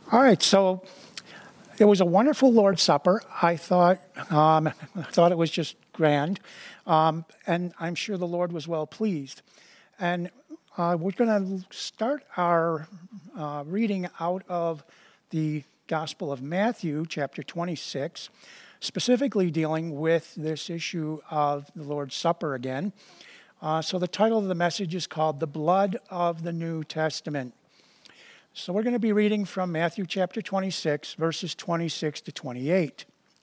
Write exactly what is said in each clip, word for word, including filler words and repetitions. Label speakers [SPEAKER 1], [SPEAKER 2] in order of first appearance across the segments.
[SPEAKER 1] All right, so it was a wonderful Lord's Supper. I thought, um, I thought it was just grand, um, and I'm sure the Lord was well pleased. And uh, we're going to start our uh, reading out of the Gospel of Matthew, chapter twenty-six, specifically dealing with this issue of the Lord's Supper again. Uh, so the title of the message is called "The Blood of the New Testament." So we're going to be reading from Matthew chapter twenty-six, verses twenty-six to twenty-eight.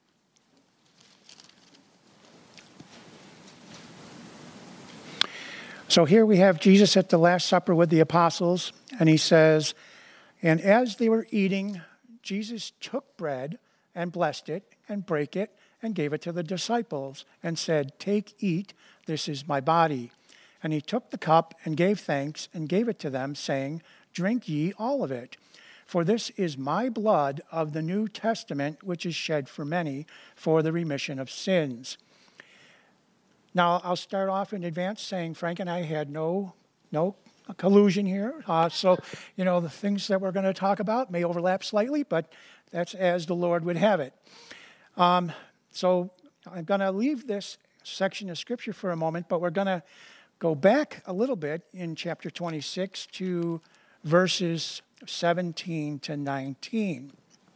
[SPEAKER 1] So here we have Jesus at the Last Supper with the apostles, and he says, "And as they were eating, Jesus took bread and blessed it and brake it and gave it to the disciples and said, 'Take, eat, this is my body.' And he took the cup and gave thanks and gave it to them, saying, 'Drink ye all of it, for this is my blood of the New Testament, which is shed for many for the remission of sins.'" Now, I'll start off in advance saying Frank and I had no no collusion here. Uh, so, you know, the things that we're going to talk about may overlap slightly, but that's as the Lord would have it. Um, so I'm going to leave this section of Scripture for a moment, but we're going to go back a little bit in chapter twenty-six to verses seventeen to nineteen.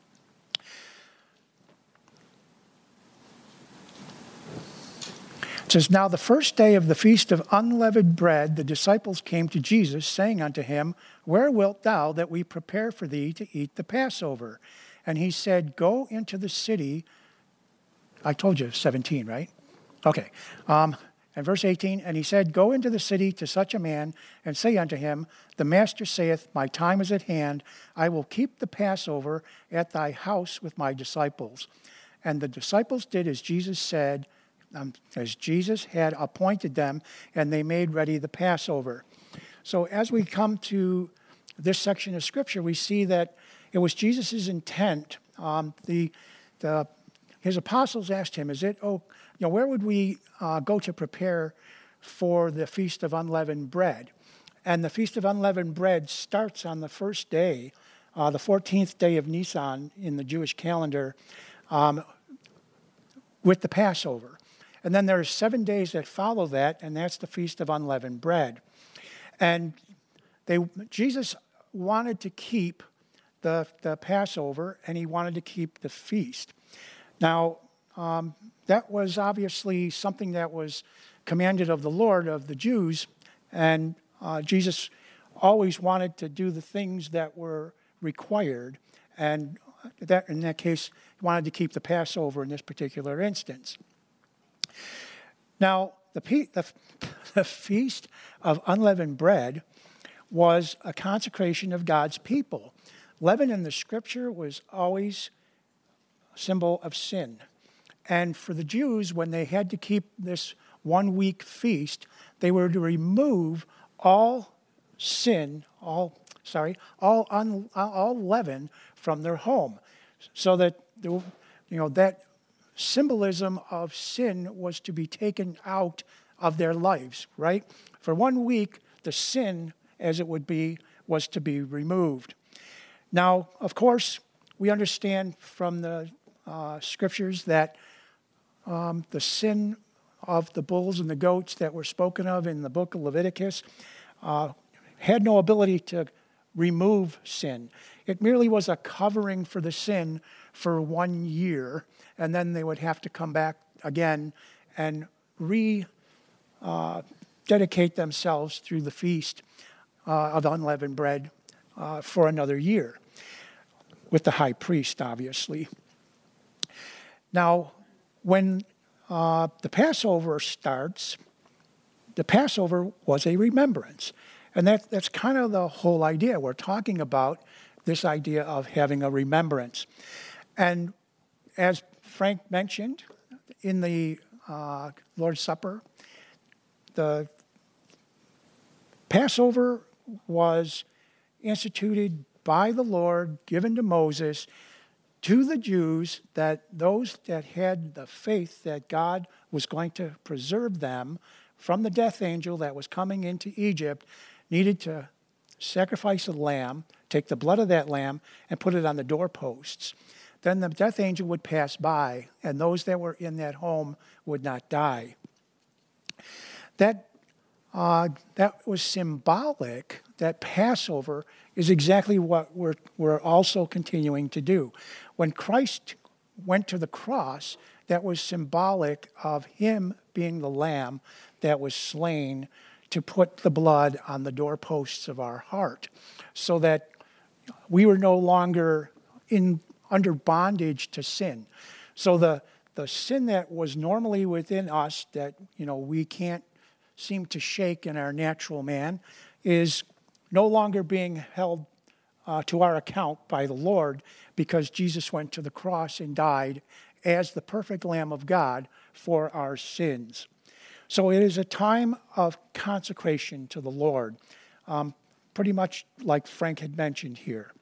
[SPEAKER 1] It says, "Now the first day of the feast of unleavened bread, the disciples came to Jesus, saying unto him, 'Where wilt thou that we prepare for thee to eat the Passover?' And he said, 'Go into the city.'" I told you seventeen, right? Okay. Um, and verse eighteen, "And he said, 'Go into the city to such a man, and say unto him, The master saith, My time is at hand. I will keep the Passover at thy house with my disciples.' And the disciples did as Jesus said, um, as Jesus had appointed them, and they made ready the Passover." So as we come to this section of Scripture, we see that it was Jesus' intent. Um, the the his apostles asked him, "Is it oh, you know, where would we uh, go to prepare for the Feast of Unleavened Bread?" And the Feast of Unleavened Bread starts on the first day, uh, the fourteenth day of Nisan in the Jewish calendar, um, with the Passover. And then there are seven days that follow that, and that's the Feast of Unleavened Bread. And they Jesus wanted to keep the, the Passover, and he wanted to keep the feast. Now, um, that was obviously something that was commanded of the Lord, of the Jews, and uh, Jesus always wanted to do the things that were required, and that in that case, he wanted to keep the Passover in this particular instance. Now, the, the, the Feast of Unleavened Bread was a consecration of God's people. Leaven in the Scripture was always a symbol of sin. And for the Jews, when they had to keep this one-week feast, they were to remove all sin, all sorry, all un, all leaven from their home, so that there, you know that symbolism of sin was to be taken out of their lives. Right? For one week, the sin, as it would be, was to be removed. Now, of course, we understand from the uh, Scriptures that um, the sin of the bulls and the goats that were spoken of in the book of Leviticus uh, had no ability to remove sin. It merely was a covering for the sin for one year, and then they would have to come back again and re uh, dedicate themselves through the feast uh, of unleavened bread uh, for another year, with the high priest, obviously. Now, when uh, the Passover starts, the Passover was a remembrance. And that, that's kind of the whole idea. We're talking about this idea of having a remembrance. And as Frank mentioned, in the uh, Lord's Supper, the Passover was instituted by the Lord, given to Moses, to the Jews, that those that had the faith that God was going to preserve them from the death angel that was coming into Egypt needed to sacrifice a lamb, take the blood of that lamb, and put it on the doorposts. Then the death angel would pass by, and those that were in that home would not die. That uh, that was symbolic. That Passover is exactly what we're we're also continuing to do. When Christ went to the cross, that was symbolic of him being the lamb that was slain to put the blood on the doorposts of our heart, so that we were no longer in under bondage to sin. So the the sin that was normally within us that, you know, we can't seem to shake in our natural man is no longer being held uh, to our account by the Lord, because Jesus went to the cross and died as the perfect Lamb of God for our sins. So it is a time of consecration to the Lord, um, pretty much like Frank had mentioned here.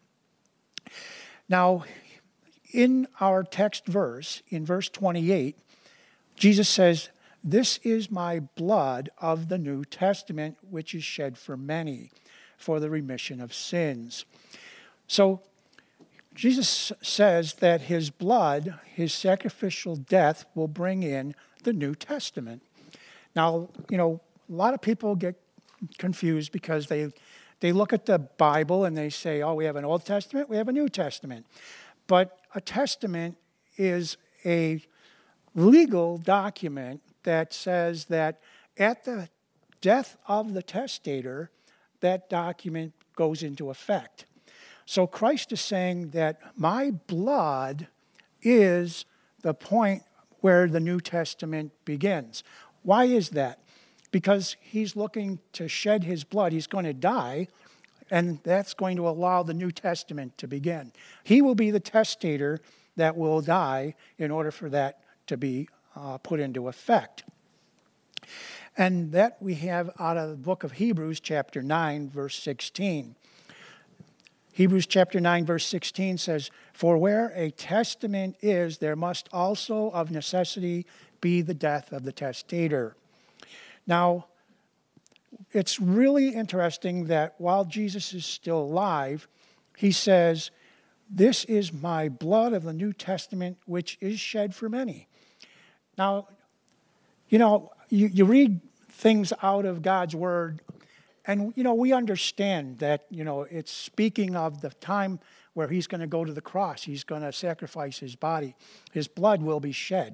[SPEAKER 1] Now, in our text verse, in verse twenty-eight, Jesus says, "This is my blood of the New Testament, which is shed for many, for the remission of sins." So Jesus says that his blood, his sacrificial death, will bring in the New Testament. Now, you know, a lot of people get confused because they they look at the Bible and they say, oh, we have an Old Testament, we have a New Testament. But a testament is a legal document that says that at the death of the testator, that document goes into effect. So Christ is saying that my blood is the point where the New Testament begins. Why is that? Because he's looking to shed his blood. He's going to die, and that's going to allow the New Testament to begin. He will be the testator that will die in order for that to be uh, put into effect. And that we have out of the book of Hebrews, chapter nine, verse sixteen. Hebrews chapter nine, verse sixteen says, "For where a testament is, there must also of necessity be the death of the testator." Now, it's really interesting that while Jesus is still alive, he says, "This is my blood of the New Testament, which is shed for many." Now, you know, you, you read things out of God's word, and, you know, we understand that, you know, it's speaking of the time where he's going to go to the cross. He's going to sacrifice his body. His blood will be shed.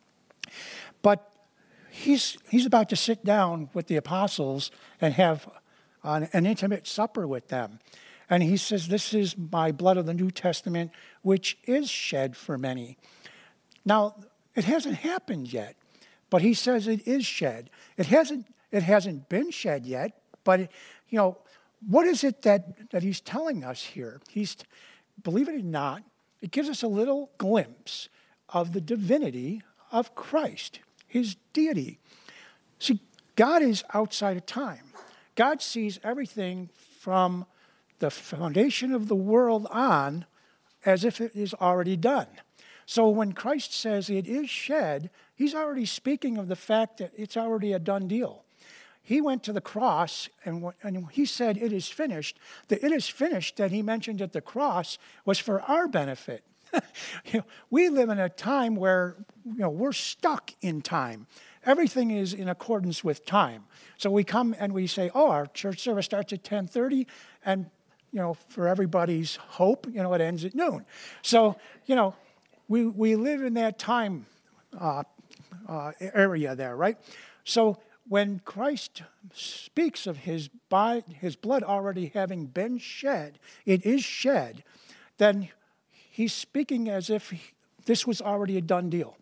[SPEAKER 1] But he's he's about to sit down with the apostles and have an, an intimate supper with them. And he says, "This is my blood of the New Testament, which is shed for many." Now, it hasn't happened yet, but he says it is shed. It hasn't it hasn't been shed yet, but, you know, what is it that, that he's telling us here? He's, believe it or not, it gives us a little glimpse of the divinity of Christ, his deity. See, God is outside of time. God sees everything from the foundation of the world on as if it is already done. So when Christ says it is shed, he's already speaking of the fact that it's already a done deal. He went to the cross, and, and he said, "It is finished." The "it is finished" that he mentioned at the cross was for our benefit. You know, we live in a time where, you know, we're stuck in time. Everything is in accordance with time. So we come and we say, "Oh, our church service starts at ten thirty," and, you know, for everybody's hope, you know, it ends at noon. So, you know, we we live in that time uh, uh, area there, right? So when Christ speaks of his body, his blood already having been shed, it is shed, then he's speaking as if he, this was already a done deal.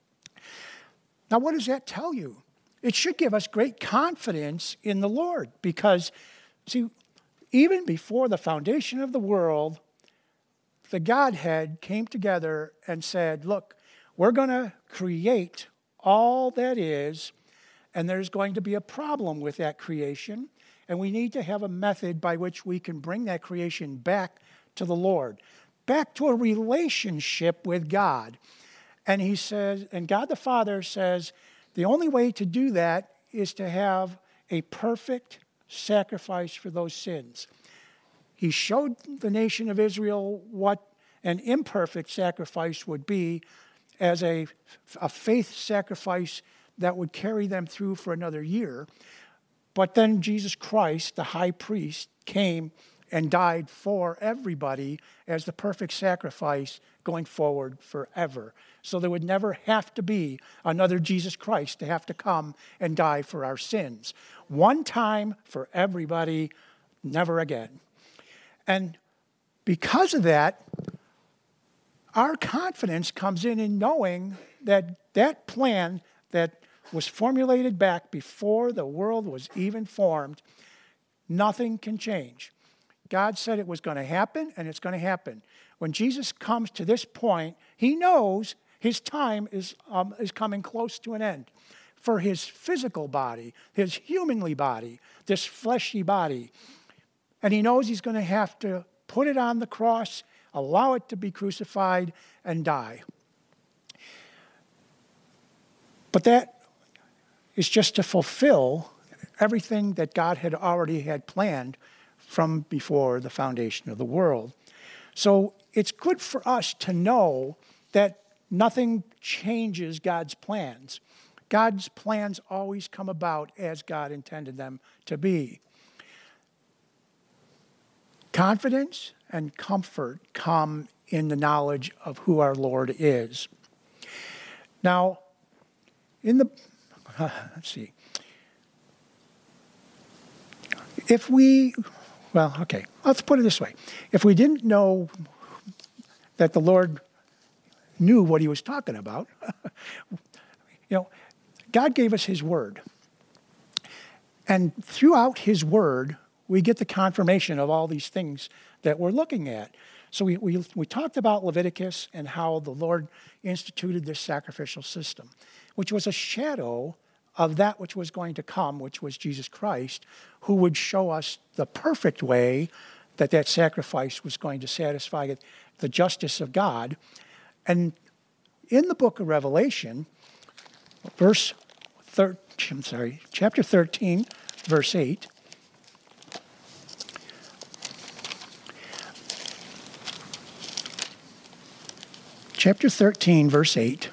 [SPEAKER 1] Now, what does that tell you? It should give us great confidence in the Lord, because, see, even before the foundation of the world, the Godhead came together and said, look, we're going to create all that is, and there's going to be a problem with that creation, and we need to have a method by which we can bring that creation back to the Lord, back to a relationship with God. And he says, and God the Father says, the only way to do that is to have a perfect sacrifice for those sins. He showed the nation of Israel what an imperfect sacrifice would be as a, a faith sacrifice that would carry them through for another year. But then Jesus Christ, the high priest, came and died for everybody as the perfect sacrifice going forward forever. So there would never have to be another Jesus Christ to have to come and die for our sins. One time for everybody, never again. And because of that, our confidence comes in in knowing that that plan that was formulated back before the world was even formed, nothing can change. God said it was going to happen, and it's going to happen. When Jesus comes to this point, he knows his time is, um, is coming close to an end. For his physical body, his humanly body, this fleshy body. And he knows he's going to have to put it on the cross, allow it to be crucified, and die. But that is just to fulfill everything that God had already had planned from before the foundation of the world. So it's good for us to know that nothing changes God's plans. God's plans always come about as God intended them to be. Confidence and comfort come in the knowledge of who our Lord is. Now, in the, uh, let's see. If we, well, okay, let's put it this way. If we didn't know that the Lord knew what he was talking about, you know, God gave us his word. And throughout his word, we get the confirmation of all these things that we're looking at. So we, we, we talked about Leviticus and how the Lord instituted this sacrificial system, which was a shadow of that which was going to come, which was Jesus Christ, who would show us the perfect way that that sacrifice was going to satisfy the justice of God. And in the book of Revelation, verse thir- I'm sorry, chapter thirteen, verse eight, chapter thirteen, verse eight,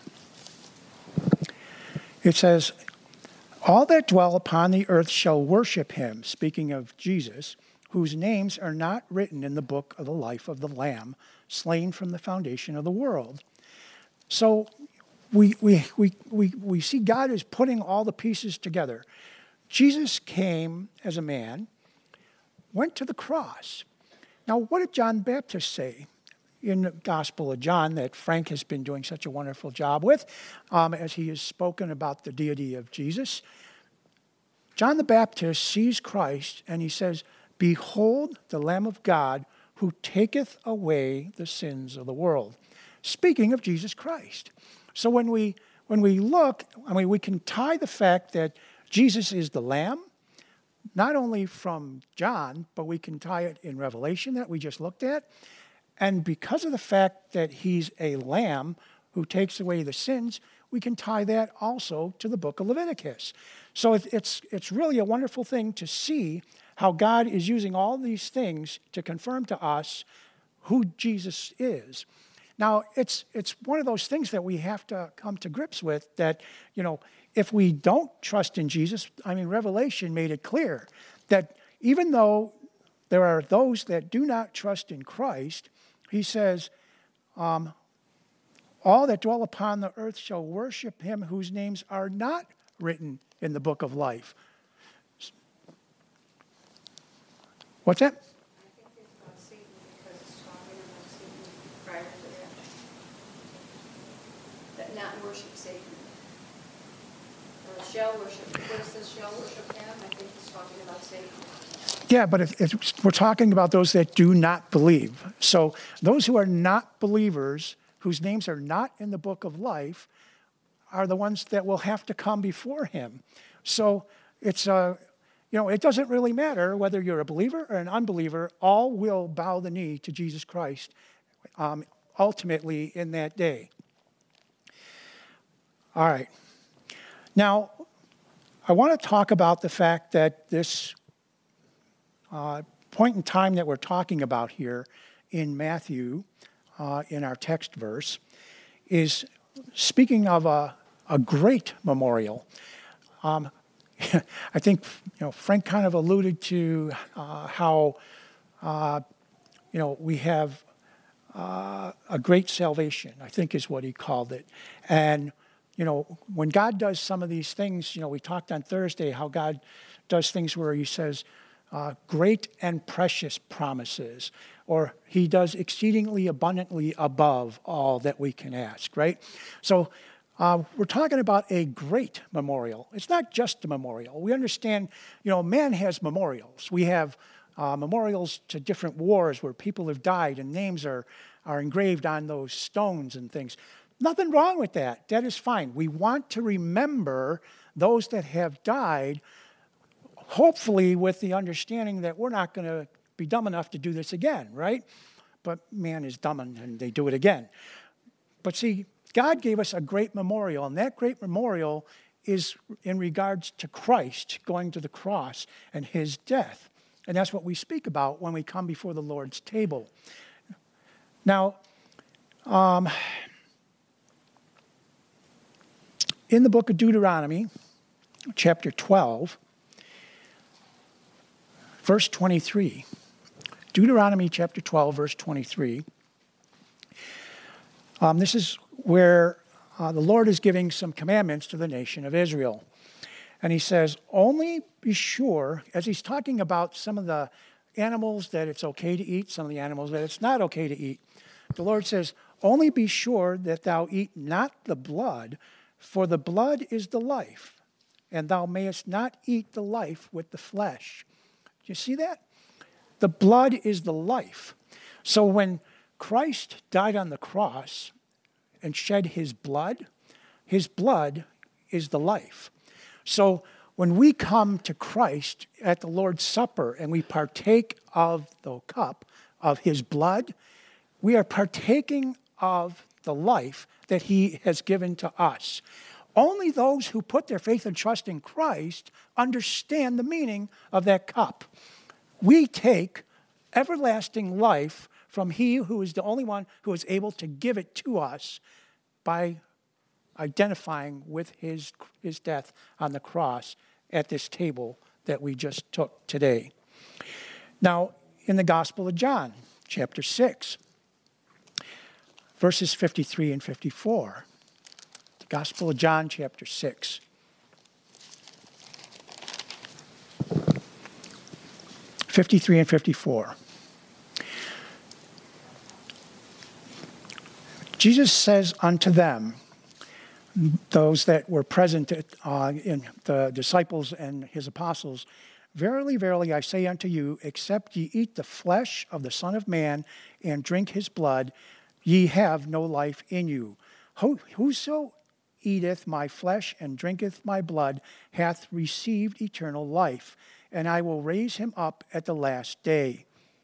[SPEAKER 1] it says, all that dwell upon the earth shall worship him, speaking of Jesus, whose names are not written in the book of the life of the Lamb, slain from the foundation of the world. So we, we, we, we, we see God is putting all the pieces together. Jesus came as a man, went to the cross. Now, what did John Baptist say in the Gospel of John that Frank has been doing such a wonderful job with, um, as he has spoken about the deity of Jesus? John the Baptist sees Christ and he says, behold the Lamb of God who taketh away the sins of the world. Speaking of Jesus Christ. So when we when we look, I mean, we can tie the fact that Jesus is the Lamb, not only from John, but we can tie it in Revelation that we just looked at. And because of the fact that he's a lamb who takes away the sins, we can tie that also to the book of Leviticus. So it's it's really a wonderful thing to see how God is using all these things to confirm to us who Jesus is. Now, it's it's one of those things that we have to come to grips with, that, you know, if we don't trust in Jesus, I mean, Revelation made it clear that even though there are those that do not trust in Christ, he says, um, all that dwell upon the earth shall worship him whose names are not written in the book of life. What's that?
[SPEAKER 2] I think it's about Satan because it's talking about Satan prior to that. That not worship Satan. Or shall worship. When it says shall worship him, I think it's talking about Satan.
[SPEAKER 1] Yeah, but if, if we're talking about those that do not believe. So those who are not believers, whose names are not in the book of life, are the ones that will have to come before him. So it's uh, you know, it doesn't really matter whether you're a believer or an unbeliever. All will bow the knee to Jesus Christ, um, ultimately in that day. All right. Now, I want to talk about the fact that this Uh, point in time that we're talking about here in Matthew, uh, in our text verse, is speaking of a, a great memorial. Um, I think, you know, Frank kind of alluded to uh, how, uh, you know, we have uh, a great salvation, I think is what he called it. And, you know, when God does some of these things, you know, we talked on Thursday how God does things where he says, uh, great and precious promises, or he does exceedingly abundantly above all that we can ask, right? So uh, we're talking about a great memorial. It's not just a memorial. We understand, you know, man has memorials. We have uh, memorials to different wars where people have died and names are, are engraved on those stones and things. Nothing wrong with that. That is fine. We want to remember those that have died, hopefully with the understanding that we're not going to be dumb enough to do this again, right? But man is dumb and they do it again. But see, God gave us a great memorial, and that great memorial is in regards to Christ going to the cross and his death. And that's what we speak about when we come before the Lord's table. Now, um, in the book of Deuteronomy, chapter twelve, verse twenty-three, Deuteronomy chapter twelve, verse twenty-three, um, this is where uh, the Lord is giving some commandments to the nation of Israel. And he says, only be sure, as he's talking about some of the animals that it's okay to eat, some of the animals that it's not okay to eat, the Lord says, only be sure that thou eat not the blood, for the blood is the life, and thou mayest not eat the life with the flesh. Do you see that? The blood is the life. So when Christ died on the cross and shed his blood, his blood is the life. So when we come to Christ at the Lord's Supper and we partake of the cup of his blood, we are partaking of the life that he has given to us. Only those who put their faith and trust in Christ understand the meaning of that cup. We take everlasting life from he who is the only one who is able to give it to us by identifying with his, his death on the cross at this table that we just took today. Now, in the Gospel of John, chapter six, verses fifty-three and fifty-four. The Gospel of John, chapter six. fifty-three and fifty-four. Jesus says unto them, those that were present at, uh, in the disciples and his apostles, verily, verily, I say unto you, except ye eat the flesh of the Son of Man and drink his blood, ye have no life in you. Whoso eateth my flesh and drinketh my blood hath received eternal life, and I will raise him up at the last day.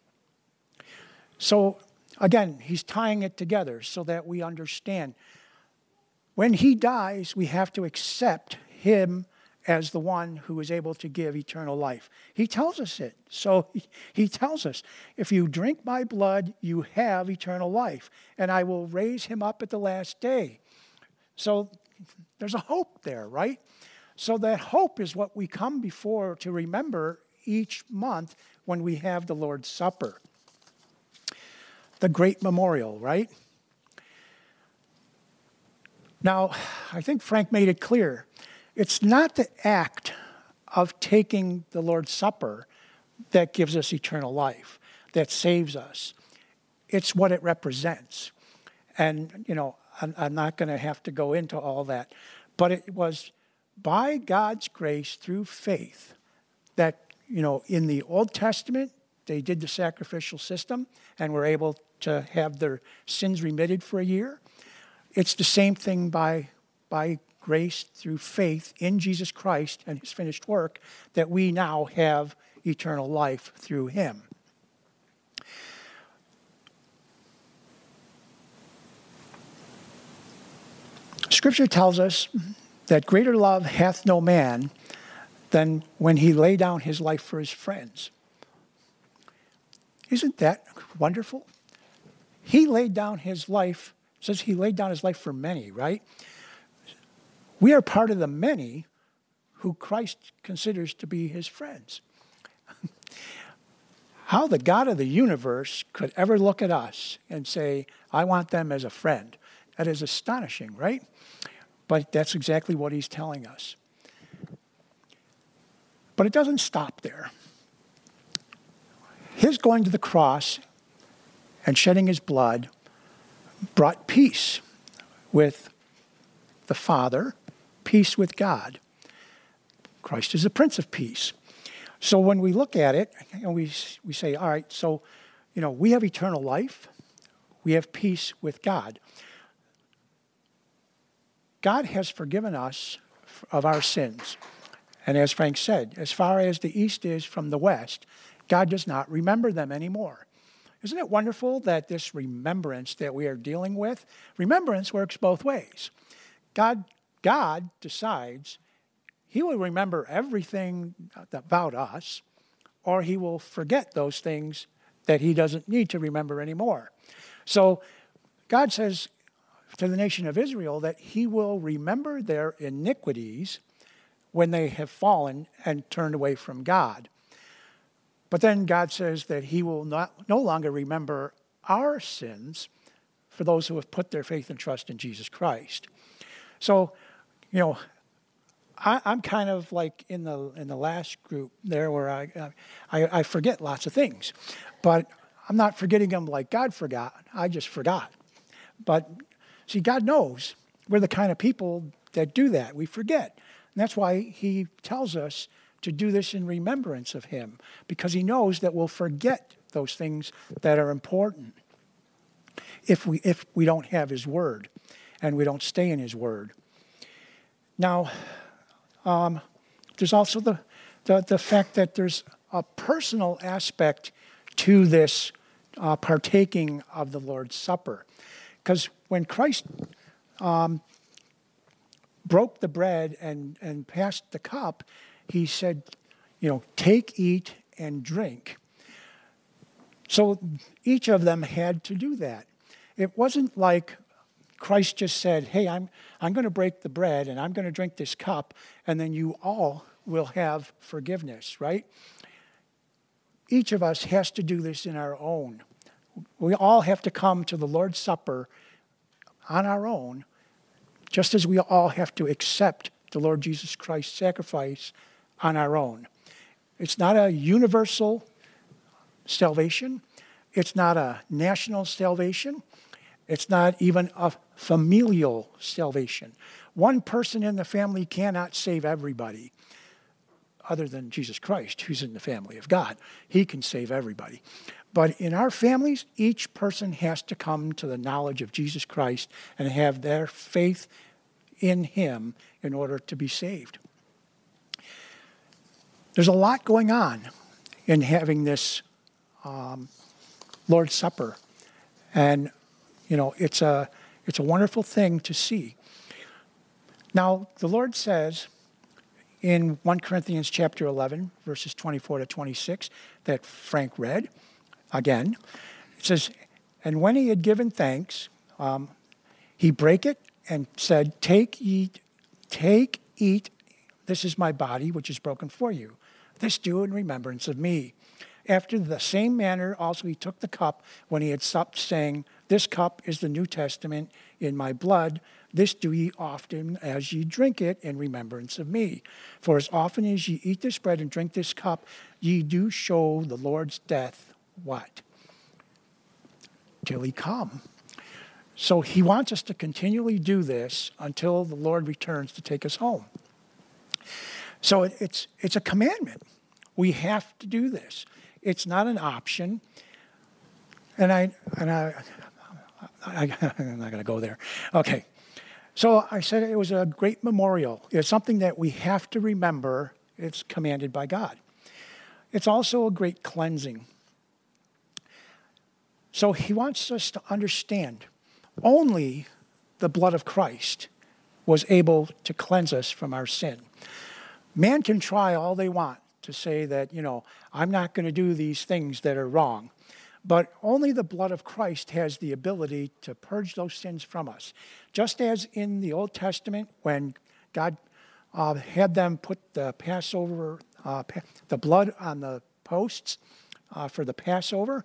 [SPEAKER 1] So, again, he's tying it together so that we understand. When he dies, we have to accept him as the one who is able to give eternal life. He tells us it. So he tells us, if you drink my blood, you have eternal life, and I will raise him up at the last day. So there's a hope there, right? So that hope is what we come before to remember each month when we have the Lord's Supper. The great memorial, right? Now, I think Frank made it clear. It's not the act of taking the Lord's Supper that gives us eternal life, that saves us. It's what it represents. And, you know, I'm, I'm not going to have to go into all that. But it was by God's grace through faith that, you know, in the Old Testament, they did the sacrificial system and were able to have their sins remitted for a year. It's the same thing by, by grace through faith in Jesus Christ and his finished work that we now have eternal life through him. Scripture tells us that greater love hath no man than when he lay down his life for his friends. Isn't that wonderful? He laid down his life, it says he laid down his life for many, right? We are part of the many who Christ considers to be his friends. How the God of the universe could ever look at us and say, I want them as a friend. That is astonishing, right? But that's exactly what he's telling us. But it doesn't stop there. His going to the cross and shedding his blood brought peace with the Father, peace with God. Christ is the Prince of Peace. So when we look at it, and we we say, all right, so, you know, we have eternal life. We have peace with God. God has forgiven us of our sins. And as Frank said, as far as the east is from the west, God does not remember them anymore. Isn't it wonderful that this remembrance that we are dealing with, remembrance works both ways. God, God decides he will remember everything about us, or he will forget those things that he doesn't need to remember anymore. So God says to the nation of Israel that he will remember their iniquities when they have fallen and turned away from God. But then God says that he will not no longer remember our sins for those who have put their faith and trust in Jesus Christ. So, you know, I, I'm kind of like in the in the last group there where I, I I forget lots of things, but I'm not forgetting them like God forgot. I just forgot. But see, God knows we're the kind of people that do that. We forget. And that's why he tells us to do this in remembrance of him, because he knows that we'll forget those things that are important if we if we don't have his word and we don't stay in his word. Now, um, there's also the, the, the fact that there's a personal aspect to this uh, partaking of the Lord's Supper. Because when Christ um, broke the bread and, and passed the cup, he said, you know, take, eat, and drink. So each of them had to do that. It wasn't like Christ just said, hey, I'm, I'm going to break the bread and I'm going to drink this cup, and then you all will have forgiveness, right? Each of us has to do this in our own. We all have to come to the Lord's Supper on our own, just as we all have to accept the Lord Jesus Christ's sacrifice on our own. It's not a universal salvation. It's not a national salvation. It's not even a familial salvation. One person in the family cannot save everybody other than Jesus Christ, who's in the family of God. He can save everybody. But in our families, each person has to come to the knowledge of Jesus Christ and have their faith in him in order to be saved. There's a lot going on in having this um, Lord's Supper. And, you know, it's a, it's a wonderful thing to see. Now, the Lord says in First Corinthians chapter eleven, verses twenty-four to twenty-six, that Frank read, again, it says, and when he had given thanks, um, he brake it and said, take, eat, take, eat, this is my body, which is broken for you. This do in remembrance of me. After the same manner also he took the cup when he had supped, saying, this cup is the New Testament in my blood. This do ye often as ye drink it in remembrance of me. For as often as ye eat this bread and drink this cup, ye do show the Lord's death, what? Till he come. So he wants us to continually do this until the Lord returns to take us home. So it, it's it's a commandment. We have to do this. It's not an option. And I and I, I I'm not going to go there. Okay. So I said it was a great memorial. It's something that we have to remember. It's commanded by God. It's also a great cleansing. So he wants us to understand only the blood of Christ was able to cleanse us from our sin. Man can try all they want to say that, you know, I'm not going to do these things that are wrong. But only the blood of Christ has the ability to purge those sins from us. Just as in the Old Testament, when God uh, had them put the Passover, uh, the blood on the posts uh, for the Passover,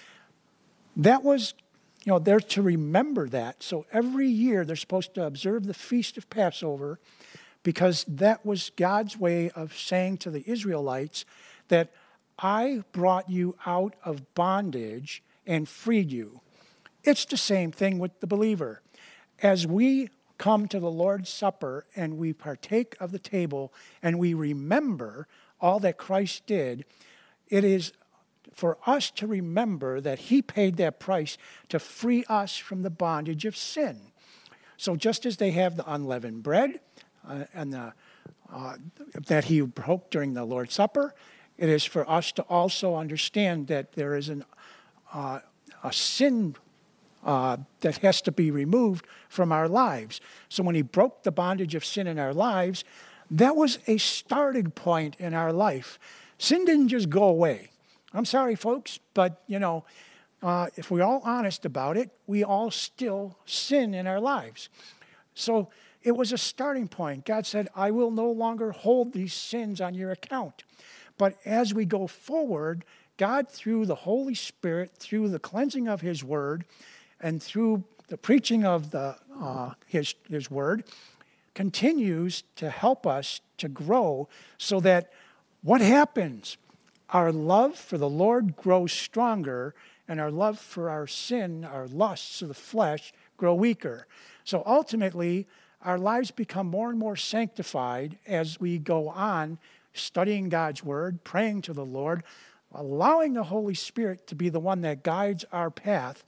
[SPEAKER 1] that was, you know, they're to remember that. So every year they're supposed to observe the Feast of Passover, because that was God's way of saying to the Israelites that I brought you out of bondage and freed you. It's the same thing with the believer. As we come to the Lord's Supper and we partake of the table and we remember all that Christ did, it is for us to remember that he paid that price to free us from the bondage of sin. So just as they have the unleavened bread uh, and the, uh, that he broke during the Lord's Supper, it is for us to also understand that there is an, uh, a sin uh, that has to be removed from our lives. So when he broke the bondage of sin in our lives, that was a starting point in our life. Sin didn't just go away. I'm sorry, folks, but, you know, uh, if we're all honest about it, we all still sin in our lives. So it was a starting point. God said, I will no longer hold these sins on your account. But as we go forward, God, through the Holy Spirit, through the cleansing of his word, and through the preaching of the uh, his, his word, continues to help us to grow so that what happens? Our love for the Lord grows stronger, and our love for our sin, our lusts of the flesh, grow weaker. So ultimately, our lives become more and more sanctified as we go on studying God's word, praying to the Lord, allowing the Holy Spirit to be the one that guides our path,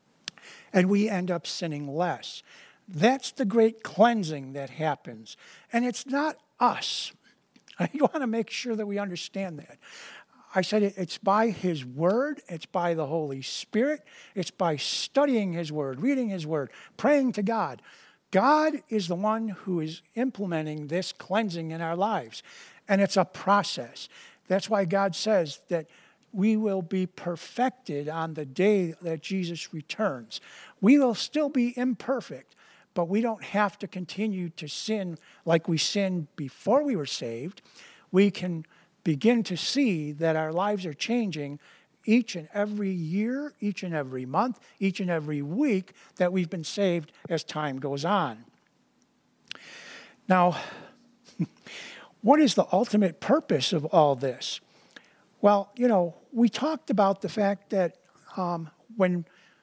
[SPEAKER 1] and we end up sinning less. That's the great cleansing that happens. And it's not us. I want to make sure that we understand that. I said it's by his word, it's by the Holy Spirit, it's by studying his word, reading his word, praying to God. God is the one who is implementing this cleansing in our lives. And it's a process. That's why God says that we will be perfected on the day that Jesus returns. We will still be imperfect, but we don't have to continue to sin like we sinned before we were saved. We can begin to see that our lives are changing each and every year, each and every month, each and every week that we've been saved as time goes on. Now, what is the ultimate purpose of all this? Well, you know, we talked about the fact that um, when,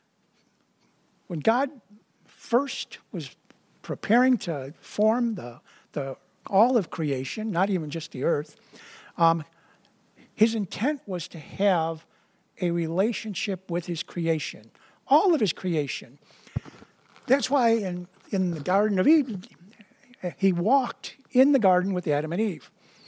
[SPEAKER 1] when God first was preparing to form the, the all of creation, not even just the earth, um, his intent was to have a relationship with his creation, all of his creation. That's why in, in the Garden of Eden, he walked in the garden with Adam and Eve.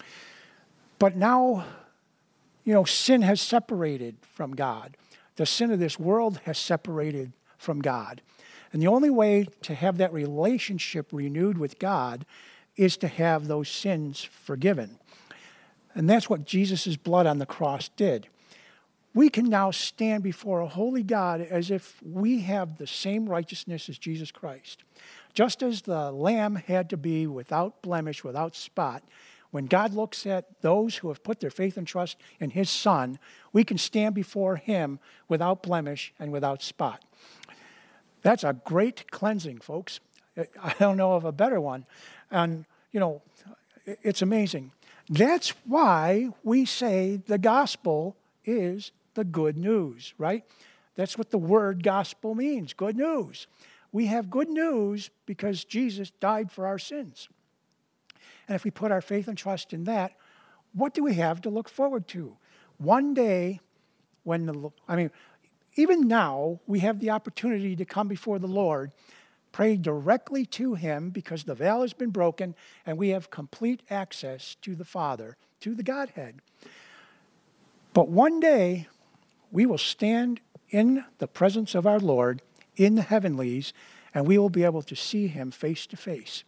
[SPEAKER 1] But now, you know, sin has separated from God. The sin of this world has separated from God. And the only way to have that relationship renewed with God is to have those sins forgiven. And that's what Jesus' blood on the cross did. We can now stand before a holy God as if we have the same righteousness as Jesus Christ. Just as the lamb had to be without blemish, without spot, when God looks at those who have put their faith and trust in his Son, we can stand before him without blemish and without spot. That's a great cleansing, folks. I don't know of a better one. And, you know, it's amazing. That's why we say the gospel is the good news, right? That's what the word gospel means, good news. We have good news because Jesus died for our sins. And if we put our faith and trust in that, what do we have to look forward to? One day when the, I mean, even now, we have the opportunity to come before the Lord, pray directly to him because the veil has been broken and we have complete access to the Father, to the Godhead. But one day, we will stand in the presence of our Lord in the heavenlies, and we will be able to see him face to face.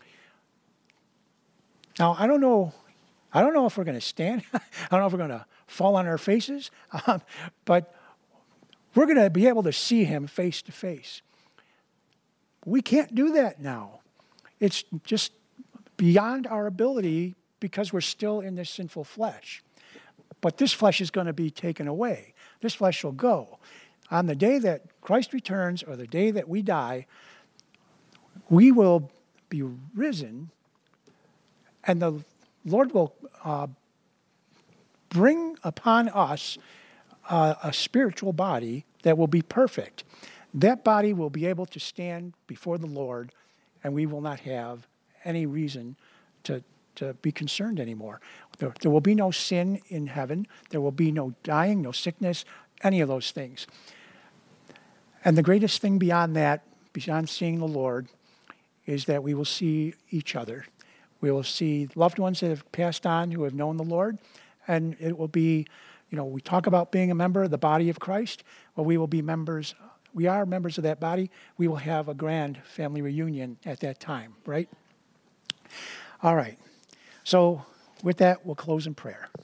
[SPEAKER 1] Now, I don't know, I don't know if we're going to stand. I don't know if we're going to fall on our faces. Um, but we're going to be able to see him face to face. We can't do that now. It's just beyond our ability because we're still in this sinful flesh. But this flesh is going to be taken away. This flesh will go. On the day that Christ returns or the day that we die, we will be risen, and the Lord will uh, bring upon us uh, a spiritual body that will be perfect. That body will be able to stand before the Lord, and we will not have any reason to, to be concerned anymore. There, there will be no sin in heaven. There will be no dying, no sickness, any of those things. And the greatest thing beyond that, beyond seeing the Lord, is that we will see each other. We will see loved ones that have passed on who have known the Lord, and it will be, you know, we talk about being a member of the body of Christ. Well, we will be members, we are members of that body. We will have a grand family reunion at that time, right? All right. So with that, we'll close in prayer.